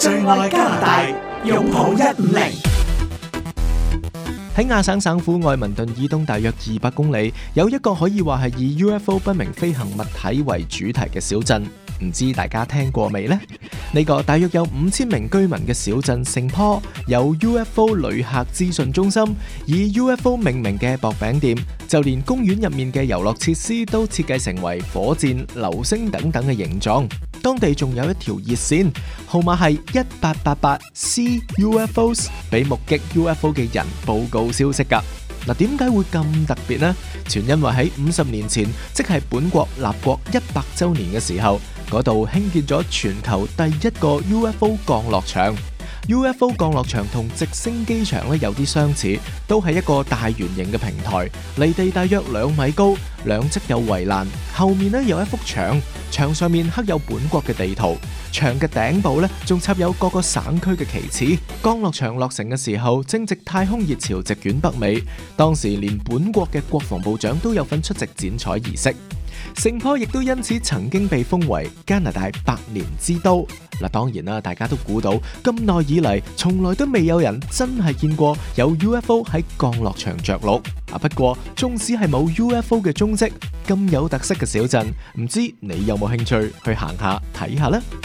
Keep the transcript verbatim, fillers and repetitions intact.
最愛加拿大，擁抱一五零。 喺亞省省府愛民頓以東大約二百公里，有一個可以話係以 U F O 不明飛行物體為主題嘅小鎮，唔知大家聽過未呢？呢、這個大約有五千名居民嘅小鎮聖坡，有 U F O 旅客資訊中心，以 U F O 命名嘅薄餅店，就連公園入面嘅遊樂設施都設計成為火箭、流星等等嘅形狀。當地仲有一條熱線，號碼係一八八八 C U F Os， 俾目擊 U F O 嘅人報告消息㗎。嗱，點解會咁特別呢？全因為喺五十年前，即係本國立國一百週年嘅時候，嗰度興建咗全球第一個 U F O 降落場。U F O 降落場同直升機場咧有啲相似，都係一個大圓形嘅平台，離地大約兩米高，兩側有圍欄，後面咧有一幅牆，牆上面刻有本國嘅地圖，牆嘅頂部咧仲插有各個省區嘅旗幟。降落場落成嘅時候，正值太空熱潮席捲北美，當時連本國嘅國防部長都有份出席剪彩儀式。聖坡亦都因此曾經被封為加拿大百年之都。嗱，當然啦，大家都估到咁耐以嚟，從來都未有人真係見過有 U F O 喺降落場着陸。啊，不過縱使係冇 U F O 嘅蹤跡，咁有特色嘅小鎮，唔知你有冇興趣去行下睇下呢？